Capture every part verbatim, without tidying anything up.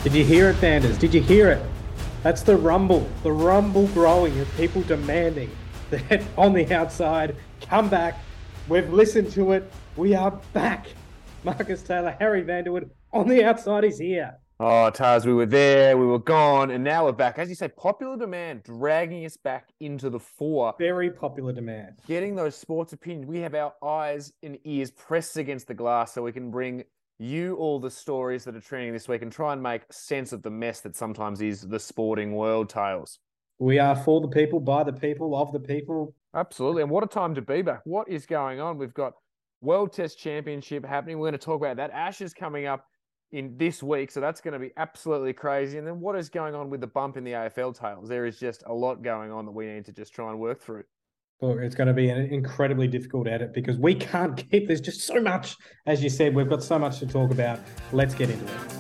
Did you hear it, Vanders? Did you hear it? That's the rumble. The rumble growing of people demanding that on the outside, come back. We've listened to it. We are back. Marcus Taylor, Harry Vanderwood, on the outside is here. Oh, Taz, we were there, we were gone, and now we're back. As you say, popular demand dragging us back into the fore. Very popular demand. Getting those sports opinions. We have our eyes and ears pressed against the glass so we can bring you all the stories that are trending this week and try and make sense of the mess that sometimes is the sporting world, Tails. We are for the people, by the people, of the people. Absolutely. And what a time to be back. What is going on? We've got World Test Championship happening. We're going to talk about that. Ashes coming up in this week, so that's going to be absolutely crazy. And then what is going on with the bump in the A F L, Tails? There is just a lot going on that we need to just try and work through. Look, it's going to be an incredibly difficult edit because we can't keep, there's just so much, as you said, we've got so much to talk about. Let's get into it.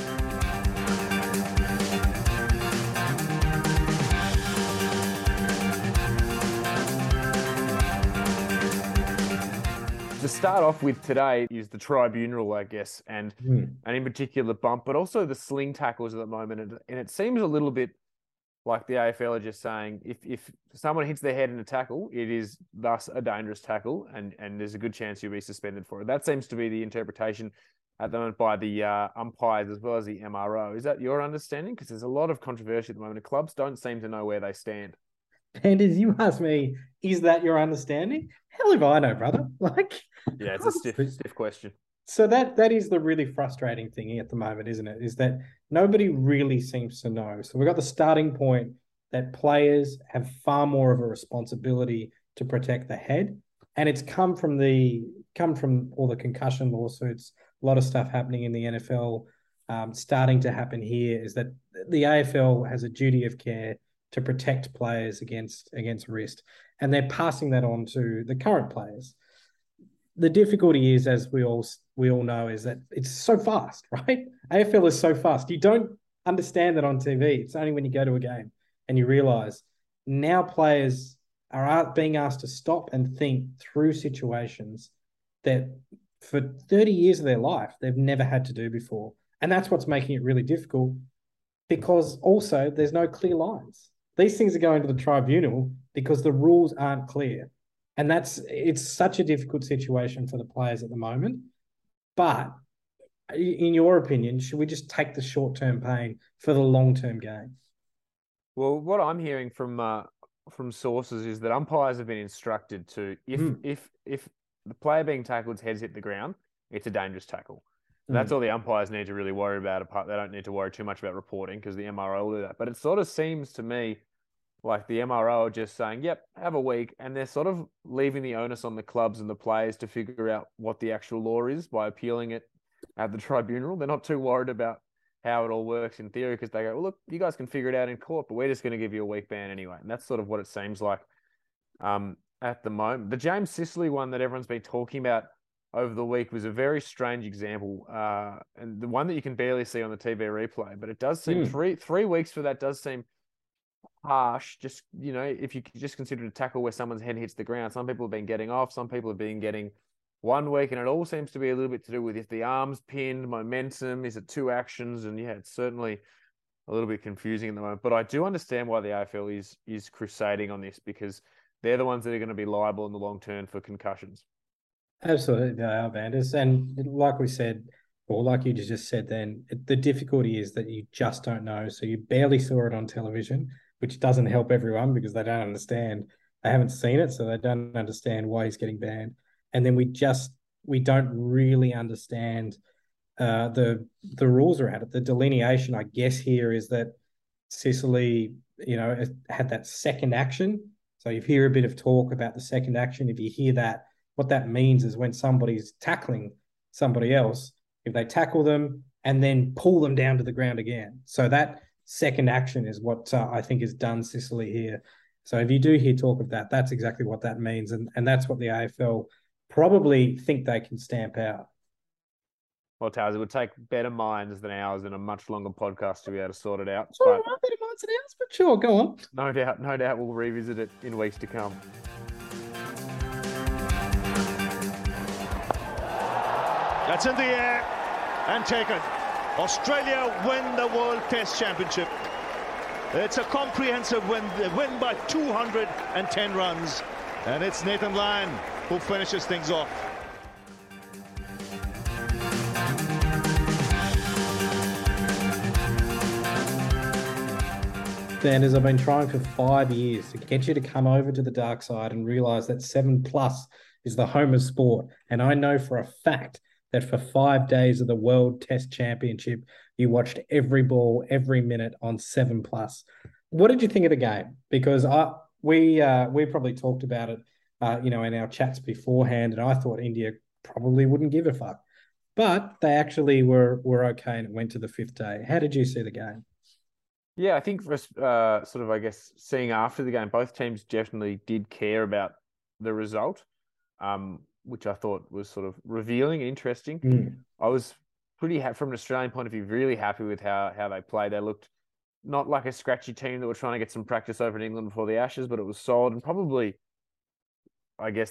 To start off with today is the tribunal, I guess, and mm. and in particular bump, but also the sling tackles at the moment. And, and it seems a little bit like the A F L are just saying, if if someone hits their head in a tackle, it is thus a dangerous tackle, and, and there's a good chance you'll be suspended for it. That seems to be the interpretation at the moment by the uh, umpires as well as the M R O. Is that your understanding? Because there's a lot of controversy at the moment. The clubs don't seem to know where they stand. And as you ask me, is that your understanding? Hell if I know, brother. Like, yeah, it's a stiff, stiff question. So that that is the really frustrating thing at the moment, isn't it? Is that nobody really seems to know. So we've got the starting point that players have far more of a responsibility to protect the head, and it's come from the come from all the concussion lawsuits. A lot of stuff happening in the N F L, um, starting to happen here. Is that the A F L has a duty of care to protect players against against risk, and they're passing that on to the current players. The difficulty is, as we all we all know, is that it's so fast, right? A F L is so fast. You don't understand that on T V. It's only when you go to a game and you realise now players are being asked to stop and think through situations that for thirty years of their life they've never had to do before. And that's what's making it really difficult, because also there's no clear lines. These things are going to the tribunal because the rules aren't clear. And that's it's such a difficult situation for the players at the moment. But in your opinion, should we just take the short-term pain for the long-term gain? Well, what I'm hearing from uh, from sources is that umpires have been instructed to, if mm. if if the player being tackled's head's hit the ground, it's a dangerous tackle. Mm. That's all the umpires need to really worry about. Apart, they don't need to worry too much about reporting because the M R O will do that. But it sort of seems to me like the M R O are just saying, yep, have a week. And they're sort of leaving the onus on the clubs and the players to figure out what the actual law is by appealing it at the tribunal. They're not too worried about how it all works in theory because they go, well, look, you guys can figure it out in court, but we're just going to give you a week ban anyway. And that's sort of what it seems like um, at the moment. The James Sicily one that everyone's been talking about over the week was a very strange example, uh, and the one that you can barely see on the T V replay. But it does seem mm. three three weeks for that does seem harsh. Just, you know, if you just consider a tackle where someone's head hits the ground, some people have been getting off, some people have been getting one week, and it all seems to be a little bit to do with if the arm's pinned, momentum, is it two actions? And yeah, it's certainly a little bit confusing at the moment. But I do understand why the A F L is is crusading on this, because they're the ones that are going to be liable in the long term for concussions. Absolutely, they are, Vanders. And like we said, or like you just said then, the difficulty is that you just don't know. So you barely saw it on television, which doesn't help everyone because they don't understand. They haven't seen it, so they don't understand why he's getting banned. And then we just, we don't really understand uh, the the rules around it. The delineation, I guess, here is that Sicily, you know, had that second action. So you hear a bit of talk about the second action. If you hear that, what that means is when somebody's tackling somebody else, if they tackle them and then pull them down to the ground again. So that second action is what uh, I think is done Sicily here. So if you do hear talk of that, that's exactly what that means. And, and that's what the A F L probably think they can stamp out. Well, Taz, it would take better minds than ours and a much longer podcast to be able to sort it out. Sure, but better minds than ours, but sure, go on. No doubt, no doubt we'll revisit it in weeks to come. That's in the air and taken. Australia win the World Test Championship. It's a comprehensive win. They win by two hundred ten runs. And it's Nathan Lyon who finishes things off. Sanders, I've been trying for five years to get you to come over to the dark side and realise that seven plus is the home of sport. And I know for a fact that for five days of the World Test Championship, you watched every ball, every minute on seven plus. What did you think of the game? Because I we uh, we probably talked about it, uh, you know, in our chats beforehand, and I thought India probably wouldn't give a fuck, but they actually were were okay, and it went to the fifth day. How did you see the game? Yeah, I think for uh, sort of, I guess, seeing after the game, both teams definitely did care about the result, um, which I thought was sort of revealing and interesting. Mm. I was pretty happy from an Australian point of view, really happy with how how they played. They looked not like a scratchy team that were trying to get some practice over in England before the Ashes, but it was solid and probably, I guess,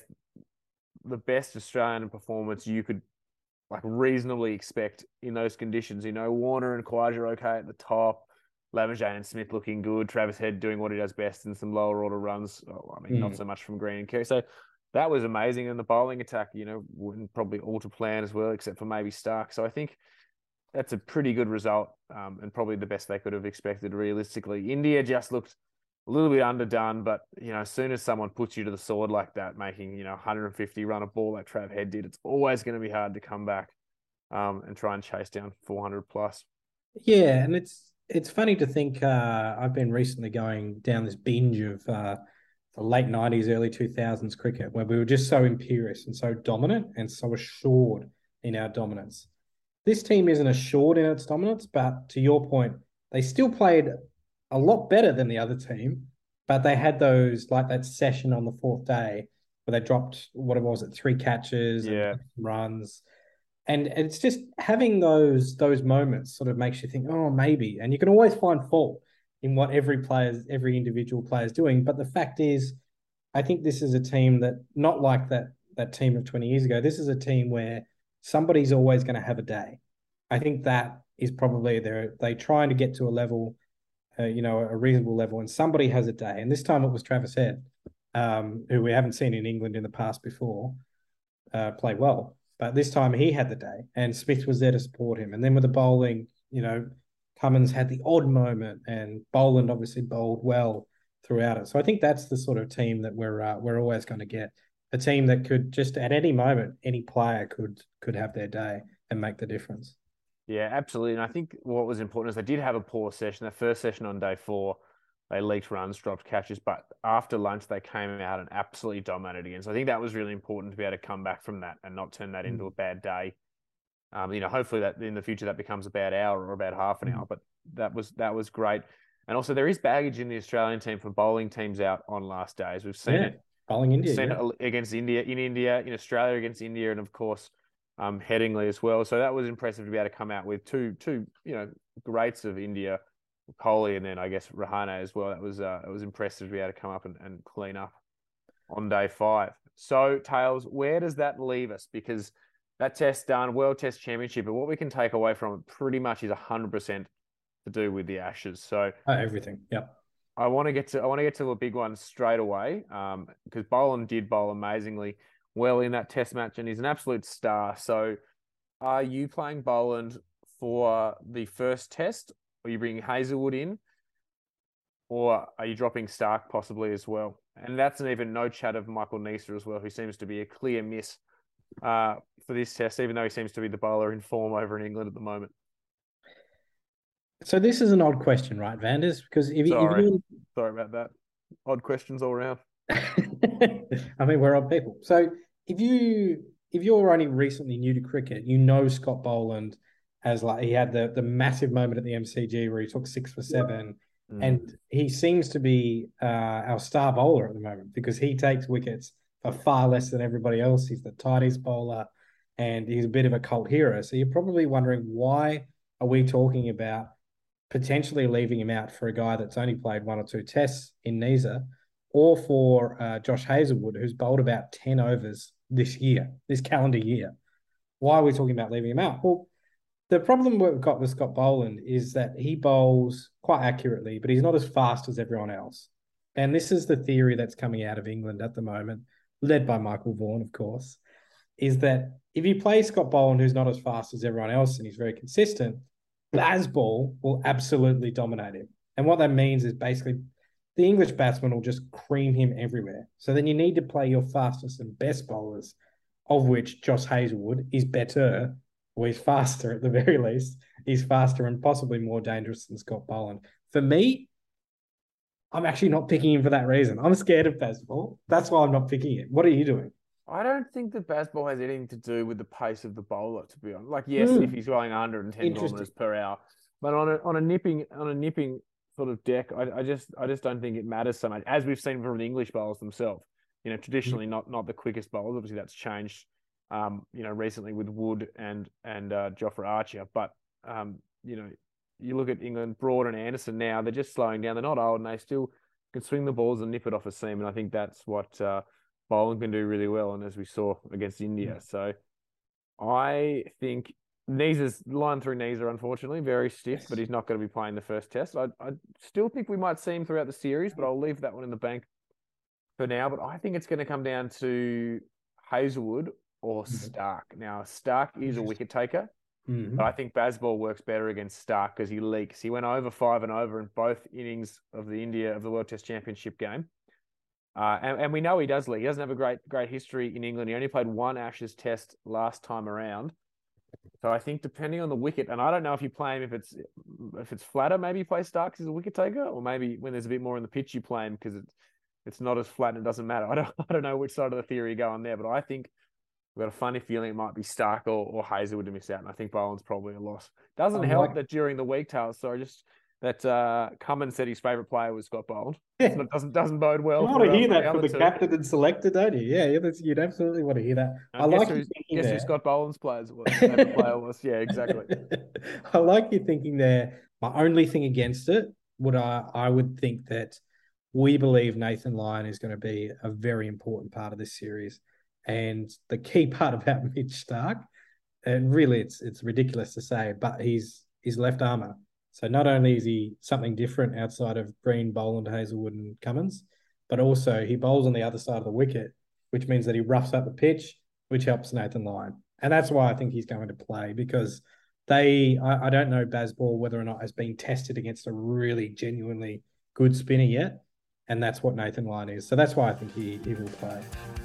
the best Australian performance you could like reasonably expect in those conditions. You know, Warner and Khawaja okay at the top. Labuschagne and Smith looking good. Travis Head doing what he does best in some lower order runs. Oh, I mean, mm. not so much from Green and Kerry. So that was amazing. And the bowling attack, you know, wouldn't probably all to plan as well, except for maybe Stark. So I think that's a pretty good result, um, and probably the best they could have expected realistically. India just looked a little bit underdone, but, you know, as soon as someone puts you to the sword like that, making, you know, one hundred fifty run a ball like Trav Head did, it's always going to be hard to come back um, and try and chase down four hundred plus. Yeah, and it's, It's funny to think uh, I've been recently going down this binge of uh, the late nineties, early two thousands cricket where we were just so imperious and so dominant and so assured in our dominance. This team isn't assured in its dominance, but to your point, they still played a lot better than the other team, but they had those, like that session on the fourth day where they dropped, what was it, three catches yeah. and runs. And it's just having those those moments sort of makes you think, oh, maybe. And you can always find fault in what every player's, every individual player is doing. But the fact is, I think this is a team that, not like that that team of twenty years ago, this is a team where somebody's always going to have a day. I think that is probably they're they trying to get to a level, uh, you know, a reasonable level, and somebody has a day. And this time it was Travis Head, um, who we haven't seen in England in the past before, uh, play well. But this time he had the day, and Smith was there to support him. And then with the bowling, you know, Cummins had the odd moment, and Boland obviously bowled well throughout it. So I think that's the sort of team that we're uh, we're always going to get, a team that could just at any moment, any player could could have their day and make the difference. Yeah, absolutely. And I think what was important is they did have a poor session. Their first session on day four, they leaked runs, dropped catches, but after lunch, they came out and absolutely dominated again. So I think that was really important to be able to come back from that and not turn that into mm. a bad day. Um, you know, hopefully that in the future that becomes a bad hour or about half an mm. hour, but that was that was great. And also there is baggage in the Australian team for bowling teams out on last days. We've seen yeah. it. Bowling India. Seen yeah. it against India, in India, in Australia against India, and of course, um, Headingley as well. So that was impressive to be able to come out with two, two, you know, greats of India, Kohli, and then I guess Rahane as well. That was uh, it was impressive to be able to come up and, and clean up on day five. So, Tails, where does that leave us? Because that test done, World Test Championship, but what we can take away from it pretty much is one hundred percent to do with the Ashes. So oh, everything, yep. I want to get to I want to get to a big one straight away um, because Boland did bowl amazingly well in that test match, and he's an absolute star. So, are you playing Boland for the first test? Are you bringing Hazlewood in, or are you dropping Stark possibly as well? And that's an even no chat of Michael Neser as well, who seems to be a clear miss uh, for this test, even though he seems to be the bowler in form over in England at the moment. So this is an odd question, right, Vanders? Because if, Sorry. if you... Sorry about that. Odd questions all around. I mean, we're odd people. So if you if you're only recently new to cricket, you know Scott Boland as like he had the the massive moment at the M C G where he took six for seven, mm. and he seems to be uh, our star bowler at the moment because he takes wickets for far less than everybody else. He's the tightest bowler, and he's a bit of a cult hero. So you're probably wondering, why are we talking about potentially leaving him out for a guy that's only played one or two tests in Neser, or for uh, Josh Hazlewood, who's bowled about ten overs this year, this calendar year? Why are we talking about leaving him out? Well, The problem we've got with Scott Boland is that he bowls quite accurately, but he's not as fast as everyone else. And this is the theory that's coming out of England at the moment, led by Michael Vaughan, of course, is that if you play Scott Boland, who's not as fast as everyone else and he's very consistent, Bazball will absolutely dominate him. And what that means is basically the English batsman will just cream him everywhere. So then you need to play your fastest and best bowlers, of which Josh Hazlewood is better, or he's faster at the very least. He's faster and possibly more dangerous than Scott Boland. For me, I'm actually not picking him for that reason. I'm scared of Bazball. That's why I'm not picking him. What are you doing? I don't think that Bazball has anything to do with the pace of the bowler, to be honest. Like, yes, mm. if he's going one hundred ten kilometers per hour, but on a on a nipping on a nipping sort of deck, I, I just I just don't think it matters so much, as we've seen from the English bowlers themselves. You know, traditionally mm. not not the quickest bowlers. Obviously, that's changed. Um, you know, recently with Wood and and uh, Jofra Archer, but um, you know, you look at England, Broad and Anderson now. They're just slowing down. They're not old, and they still can swing the balls and nip it off a seam. And I think that's what uh, Boland can do really well, and as we saw against India. Mm. So I think Neeser's line through Neeser, unfortunately, very stiff, yes. but he's not going to be playing the first test. I, I still think we might see him throughout the series, but I'll leave that one in the bank for now. But I think it's going to come down to Hazlewood or mm-hmm. Stark. Now, Stark is a wicket taker, mm-hmm. but I think Bazball works better against Stark because he leaks. He went over five and over in both innings of the India of the World Test Championship game. Uh, and, and we know he does leak. He doesn't have a great great history in England. He only played one Ashes test last time around. So I think depending on the wicket, and I don't know if you play him if it's if it's flatter, maybe you play Stark as a wicket taker, or maybe when there's a bit more in the pitch you play him because it's it's not as flat and it doesn't matter. I don't I don't know which side of the theory you go on there, but I think we've got a funny feeling it might be Stark or, or Hazlewood to miss out, and I think Boland's probably a loss. Doesn't I'm help like... that during the week, Tails, sorry, just that uh, Cummins said his favourite player was Scott Boland. Yeah. So it doesn't doesn't bode well. You want to hear that for the captain and selector, don't you? Yeah, yeah that's, you'd absolutely want to hear that. I, I like you thinking guess there. Who Scott Boland's players was, player was. Yeah, exactly. I like you thinking there. My only thing against it would I I would think that we believe Nathan Lyon is going to be a very important part of this series. And the key part about Mitch Stark, and really it's it's ridiculous to say, but he's his left armour. So not only is he something different outside of Green, Boland, Hazlewood and Cummins, but also he bowls on the other side of the wicket, which means that he roughs up the pitch, which helps Nathan Lyon. And that's why I think he's going to play, because they, I, I don't know Bazball whether or not has been tested against a really genuinely good spinner yet. And that's what Nathan Lyon is. So that's why I think he, he will play.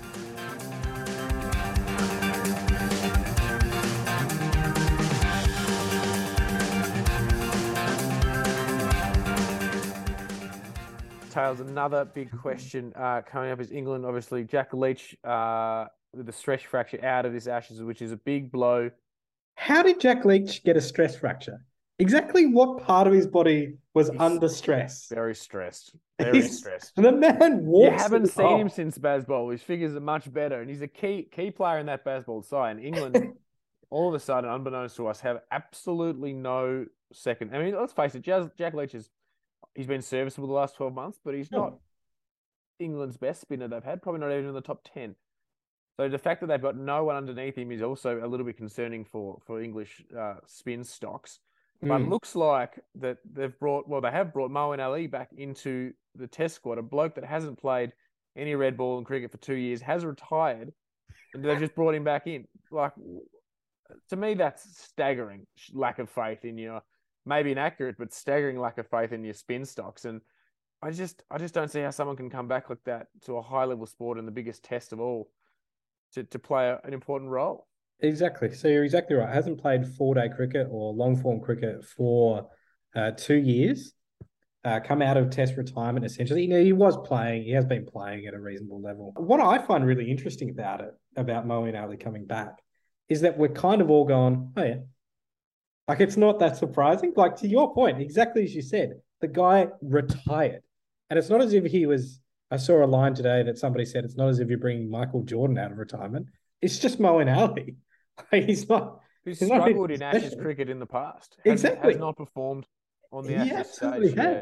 Tails, another big question uh, coming up is England. Obviously, Jack Leach uh, with a stress fracture out of this Ashes, which is a big blow. How did Jack Leach get a stress fracture? Exactly what part of his body was He's under stress? Very stressed. Very He's, stressed. The man walks. You haven't seen off. him since Bazball. His figures are much better, and he's a key key player in that Bazball side. And England, all of a sudden, unbeknownst to us, have absolutely no second. I mean, let's face it, Jack Leach is. He's been serviceable the last twelve months, but he's not oh. England's best spinner they've had, probably not even in the top ten. So the fact that they've got no one underneath him is also a little bit concerning for, for English uh, spin stocks. Mm. But it looks like that they've brought, well, they have brought Moeen Ali back into the test squad, a bloke that hasn't played any red ball in cricket for two years, has retired, and they've just brought him back in. Like, to me, that's staggering lack of faith in your... Maybe inaccurate, but staggering lack of faith in your spin stocks. And I just I just don't see how someone can come back like that to a high-level sport and the biggest test of all to, to play a, an important role. Exactly. So you're exactly right. Hasn't played four-day cricket or long-form cricket for uh, two years. Uh, come out of test retirement, essentially. You know, he was playing. He has been playing at a reasonable level. What I find really interesting about it, about Moeen Ali coming back, is that we're kind of all going, oh, yeah. Like, it's not that surprising. Like, to your point, exactly as you said, the guy retired. And it's not as if he was... I saw a line today that somebody said, it's not as if you're bringing Michael Jordan out of retirement. It's just Moeen Ali. Like, he's not... He's, he's struggled not in Ashes cricket in the past. Has, exactly. Has not performed on the he Ashes stage. Has.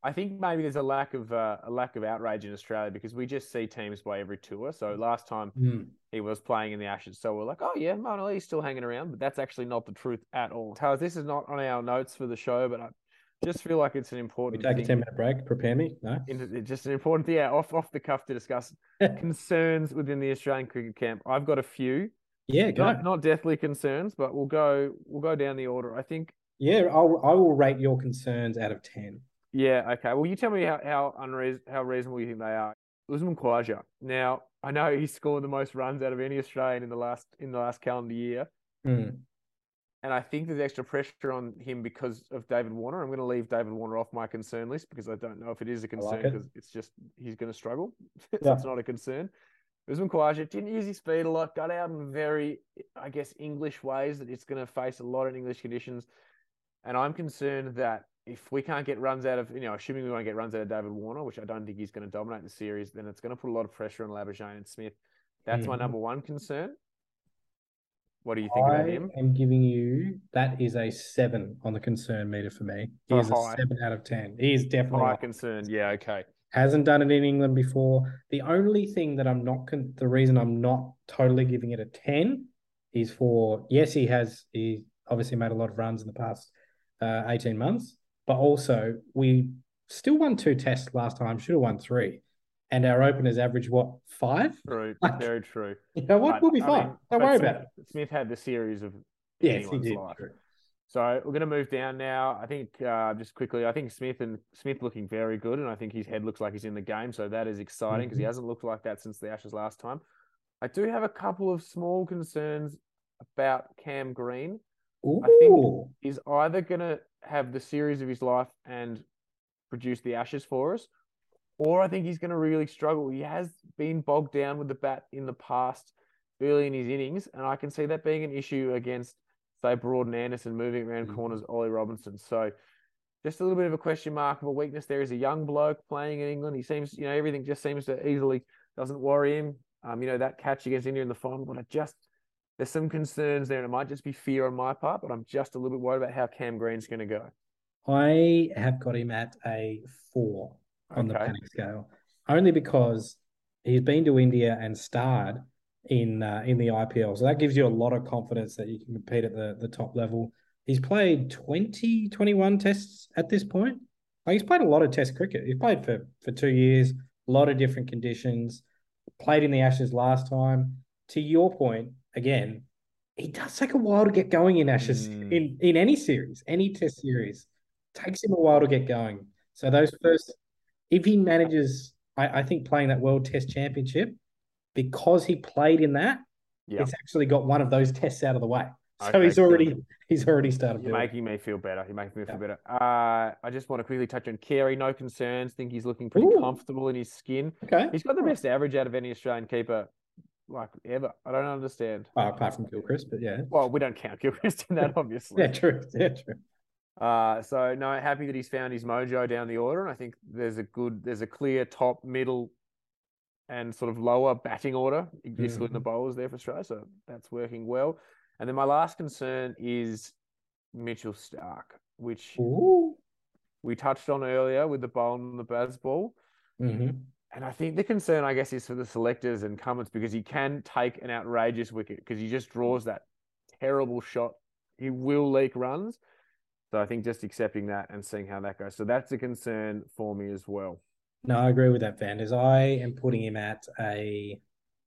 I think maybe there's a lack of uh, a lack of outrage in Australia because we just see teams play every tour. So last time Mm. he was playing in the Ashes, so we're like, oh yeah, Moeen still hanging around, but that's actually not the truth at all. Towers, this is not on our notes for the show, but I just feel like it's an We important take thing. a ten minute break. Prepare me. No, It's just an important thing. Yeah, off off the cuff to discuss concerns within the Australian cricket camp. I've got a few. Yeah, go. Not, not deathly concerns, but we'll go we'll go down the order. I think. Yeah, I'll I will rate your concerns out of ten. Yeah, okay. Well, you tell me how how unreas- how reasonable you think they are. Usman Khawaja. Now, I know he scored the most runs out of any Australian in the last in the last calendar year, Mm. and I think there's extra pressure on him because of David Warner. I'm going to leave David Warner off my concern list because I don't know if it is a concern like it. because it's just he's going to struggle. so Yeah. It's not a concern. Usman Khawaja didn't use his speed a lot, got out in very, I guess, English ways that it's going to face a lot in English conditions. And I'm concerned that if we can't get runs out of, you know, assuming we won't get runs out of David Warner, which I don't think he's going to dominate the series, then it's going to put a lot of pressure on Labuschagne and Smith. That's mm-hmm. my number one concern. What do you think I about him? am giving you, that is a seven on the concern meter for me. He So is high. a seven out of ten. He is definitely High high. concern. Yeah, okay. Hasn't done it in England before. The only thing that I'm not, con- the reason I'm not totally giving it a ten is for, yes, he has, he obviously made a lot of runs in the past uh, eighteen months, but also we still won two tests last time, should have won three. And our openers average what, five? True, Like, very true. You know what? But, We'll be I fine. mean, Don't but worry Smith, about it. Smith had the series of Yes, he anyone's did. life. True. So we're going to move down now. I think uh, just quickly, I think Smith and Smith looking very good, and I think his head looks like he's in the game. So that is exciting because Mm-hmm. he hasn't looked like that since the Ashes last time. I do have a couple of small concerns about Cam Green. Ooh. I think he's either going to have the series of his life and produce the Ashes for us, or I think he's going to really struggle. He has been bogged down with the bat in the past early in his innings, and I can see that being an issue against, say, Broad and Anderson moving around Mm-hmm. corners, Ollie Robinson. So just a little bit of a question mark of a weakness there. He's a young bloke playing in England. He seems, you know, everything just seems to easily, doesn't worry him. Um, you know, that catch against India in the final, but I just, there's some concerns there, and it might just be fear on my part, but I'm just a little bit worried about how Cam Green's going to go. I have got him at a four on Okay. the panic scale, only because he's been to India and starred in uh, in the I P L. So that gives you a lot of confidence that you can compete at the, the top level. He's played twenty, twenty-one tests at this point. Like, he's played a lot of test cricket. He's played for, for two years, a lot of different conditions, played in the Ashes last time. To your point, again, it does take a while to get going in Ashes, Mm. in, in any series, any test series. It takes him a while to get going. So those first, if he manages, I, I think playing that World Test Championship, because he played in that, Yeah. it's actually got one of those tests out of the way. So Okay, he's already good. he's already started You're doing making me feel better. You're making me feel Yeah. better. Uh, I just want to quickly touch on Carey. No concerns. Think he's looking pretty Ooh. comfortable in his skin. it. Okay. He's got the best average out of any Australian keeper, like, ever. I don't understand. Oh, apart from Gilchrist, but yeah. Well, we don't count Gilchrist in that, obviously. Yeah, true. Yeah, true. Uh, so no, happy that he's found his mojo down the order, and I think there's a good, there's a clear top, middle, and sort of lower batting order exists in the bowlers there for Australia, so that's working well. And then my last concern is Mitchell Starc, which Ooh. we touched on earlier with the bowl and the Bazball. Mm-hmm. And I think the concern, I guess, is for the selectors and Cummins, because he can take an outrageous wicket because he just draws that terrible shot. He will leak runs. So I think just accepting that and seeing how that goes. So that's a concern for me as well. No, I agree with that, Vanders. I am putting him at a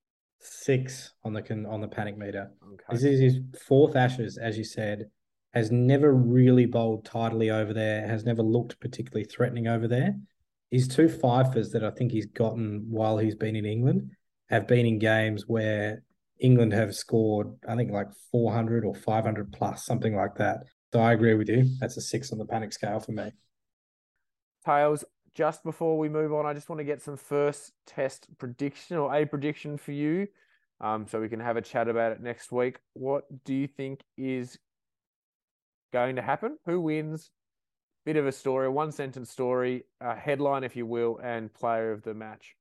six on the con- on the panic meter. Okay. This is his fourth Ashes, as you said. Has never really bowled tidily over there. Has never looked particularly threatening over there. His two fifers that I think he's gotten while he's been in England have been in games where England have scored, I think, like four hundred or five hundred plus, something like that. So I agree with you. That's a six on the panic scale for me. Tails, just before we move on, I just want to get some first test prediction or a prediction for you, um, so we can have a chat about it next week. What do you think is going to happen? Who wins? Bit of a story, a one sentence story, a headline, if you will, and player of the match.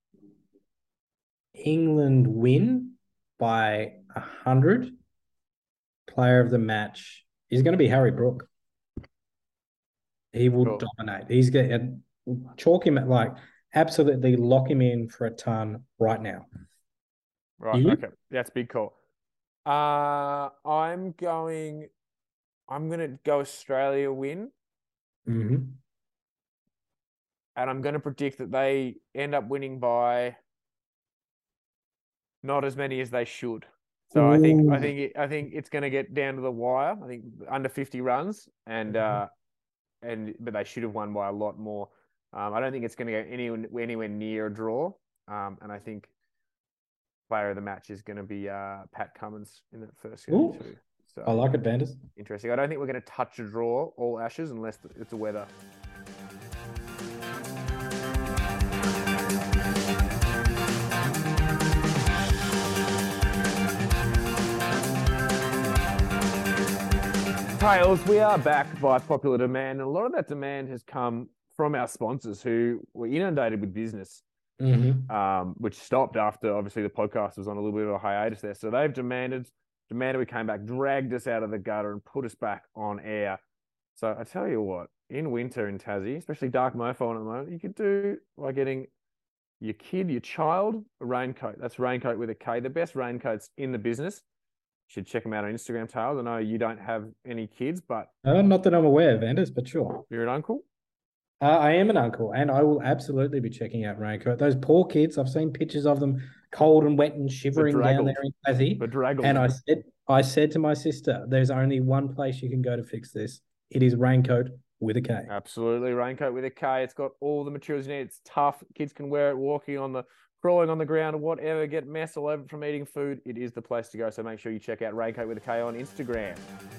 England win by a hundred. Player of the match is going to be Harry Brook. He will Sure. dominate. He's going. chalk him at like absolutely lock him in for a ton right now. Right. You? Okay. That's a big call. Uh, I'm going, I'm going to go Australia win. Mm-hmm. And I'm going to predict that they end up winning by not as many as they should. So Ooh. I think I think it, I think it's going to get down to the wire. I think under fifty runs, and mm-hmm. uh, and but they should have won by a lot more. Um, I don't think it's going to go anywhere anywhere near a draw. Um, and I think player of the match is going to be uh, Pat Cummins in that first game too. So I like it, Banders. Interesting. I don't think we're going to touch a draw all Ashes unless it's a weather. Tails, we are back by popular demand, and a lot of that demand has come from our sponsors who were inundated with business, mm-hmm. um, which stopped after obviously the podcast was on a little bit of a hiatus there. So they've demanded, demanded we came back, dragged us out of the gutter, and put us back on air. So I tell you what, in winter in Tassie, especially Dark Mofo at the moment, you could do by getting your kid, your child, a raincoat. That's raincoat with a K. The best raincoats in the business. Should check them out on Instagram, Tails. I know you don't have any kids, but... Uh, not that I'm aware of, Anders, but sure. You're an uncle? Uh, I am an uncle, and I will absolutely be checking out Raincoat. Those poor kids, I've seen pictures of them cold and wet and shivering down there in Tassie. And I said, I said to my sister, there's only one place you can go to fix this. It is Raincoat with a K. Absolutely, Raincoat with a K. It's got all the materials you need. It's tough. Kids can wear it walking on the... crawling on the ground or whatever, get mess all over from eating food, it is the place to go. So make sure you check out Raincoat with a K on Instagram.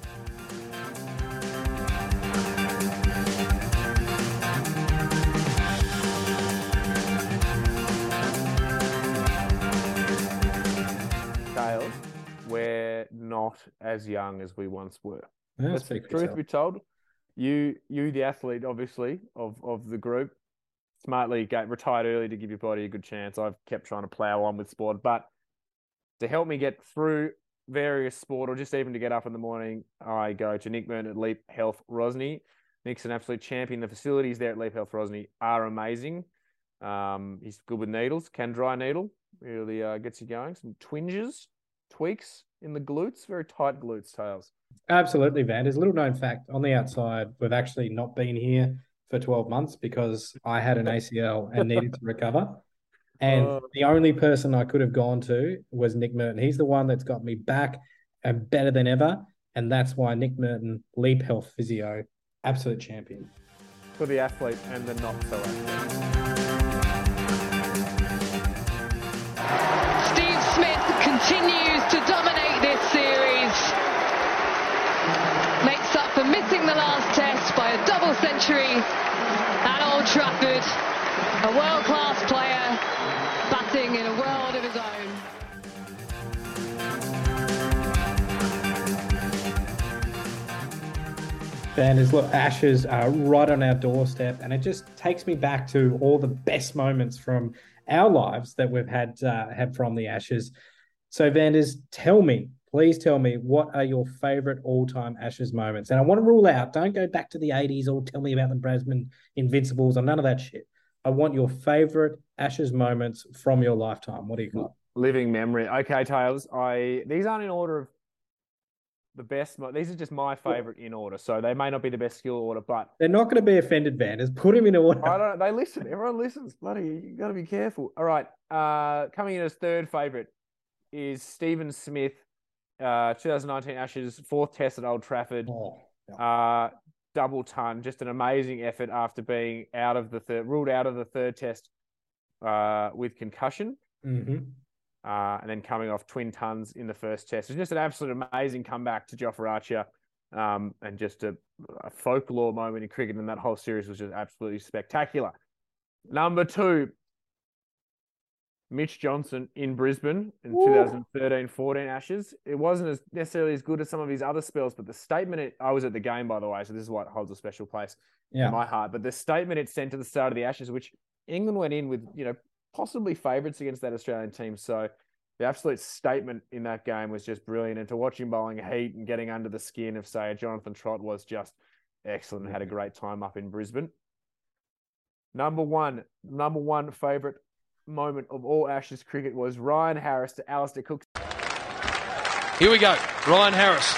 Tails, we're not as young as we once were. Yeah, that's the truth be told. You, you, the athlete, obviously, of, of the group, smartly got retired early to give your body a good chance. I've kept trying to plow on with sport, but to help me get through various sport or just even to get up in the morning, I go to Nick Merton at Leap Health Rosny. Nick's an absolute champion. The facilities there at Leap Health Rosny are amazing. Um, he's good with needles, can dry needle, really uh, gets you going. Some twinges, tweaks in the glutes, very tight glutes, Tails. Absolutely, Van. There's a little known fact on the outside. We've actually not been here for twelve months because I had an A C L and needed to recover. And uh, the only person I could have gone to was Nick Merton. He's the one that's got me back and better than ever. And that's why Nick Merton, Leap Health Physio, absolute champion. For the athlete and the not so athlete. Steve Smith continues to dominate this series. Makes up for missing the last test by a double century at Old Trafford. A world-class player batting in a world of his own. Banders, look, Ashes are right on our doorstep, and it just takes me back to all the best moments from our lives that we've had uh, had from the Ashes. So, Vanders, tell me, please tell me, what are your favourite all-time Ashes moments? And I want to rule out, don't go back to the eighties or tell me about the Bradman Invincibles or none of that shit. I want your favourite Ashes moments from your lifetime. What do you got? Living memory. Okay, Tails. I these aren't in order of the best. These are just my favourite in order. So they may not be the best skill order, but... They're not going to be offended, Vanders. Put him in order. I don't know. They listen. Everyone listens. Bloody, you got to be careful. All right. Uh, coming in as third favourite is Stephen Smith, uh, twenty nineteen Ashes, fourth test at Old Trafford. Oh, yeah. uh, double ton, just an amazing effort after being out of the third, ruled out of the third test uh, with concussion. Mm-hmm. Uh, and then coming off twin tons in the first test. It was just an absolute amazing comeback to Jofra Archer, um, and just a, a folklore moment in cricket. And that whole series was just absolutely spectacular. Number two, Mitch Johnson in Brisbane in twenty thirteen fourteen Ashes. It wasn't as necessarily as good as some of his other spells, but the statement, it, I was at the game, by the way, so this is why it holds a special place yeah. in my heart. But the statement it sent to the start of the Ashes, which England went in with, you know, possibly favourites against that Australian team. So the absolute statement in that game was just brilliant. And to watch him bowling heat and getting under the skin of, say, Jonathan Trott was just excellent and had a great time up in Brisbane. Number one, number one favourite moment of all Ashes cricket was Ryan Harris to Alistair Cook. Here we go. Ryan Harris.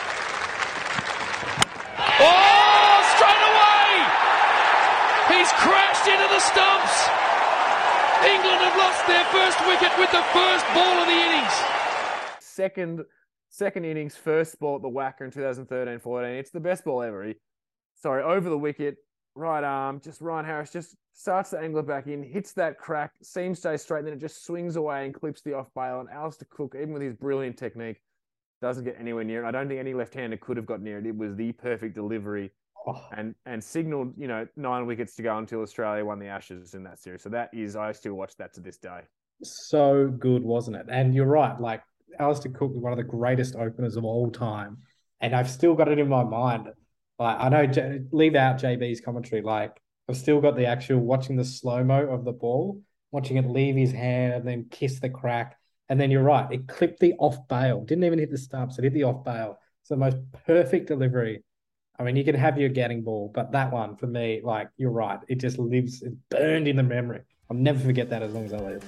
Oh, straight away! He's crashed into the stumps. England have lost their first wicket with the first ball of the innings. Second, second innings, first ball at the Wacker in twenty thirteen fourteen. It's the best ball ever. He, sorry, over the wicket, right arm, just Ryan Harris just starts to angle it back in, hits that crack, seam stays straight, and then it just swings away and clips the off bail. And Alistair Cook, even with his brilliant technique, doesn't get anywhere near it. I don't think any left-hander could have got near it. It was the perfect delivery. Oh. and and signalled, you know, nine wickets to go until Australia won the Ashes in that series. So that is, I still watch that to this day. So good, wasn't it? And you're right, like Alistair Cook was one of the greatest openers of all time. And I've still got it in my mind. Like, I know, J- leave out J B's commentary, like I've still got the actual watching the slow-mo of the ball, watching it leave his hand and then kiss the crack. And then you're right, it clipped the off bail. Didn't even hit the stumps, it hit the off bail. It's the most perfect delivery. I mean, you can have your getting ball, but that one, for me, like, you're right. It just lives, it's burned in the memory. I'll never forget that as long as I live.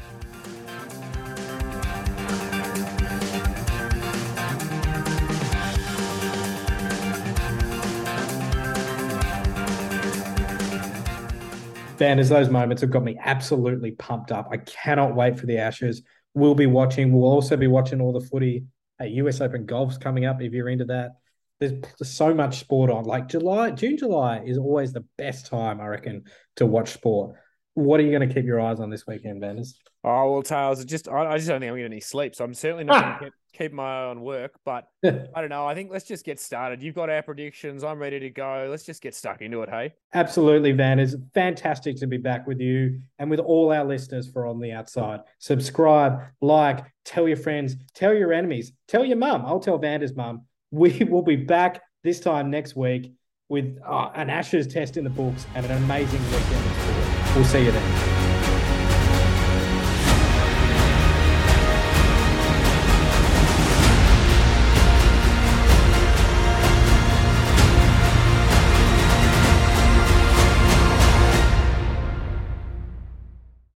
Banders, those moments have got me absolutely pumped up. I cannot wait for the Ashes. We'll be watching. We'll also be watching all the footy at U S Open Golf's coming up if you're into that. There's so much sport on. Like July, June, July is always the best time, I reckon, to watch sport. What are you going to keep your eyes on this weekend, Banders? Oh, well, Tails, just I, I just don't think I'm going to get any sleep, so I'm certainly not going to keep, keep my eye on work. But I don't know. I think let's just get started. You've got our predictions. I'm ready to go. Let's just get stuck into it, hey? Absolutely, Banders. Fantastic to be back with you and with all our listeners for On the Outside. Subscribe, like, tell your friends, tell your enemies, tell your mum. I'll tell Banders' mum. We will be back this time next week with uh, an Ashes test in the books and an amazing weekend of sport. We'll see you then.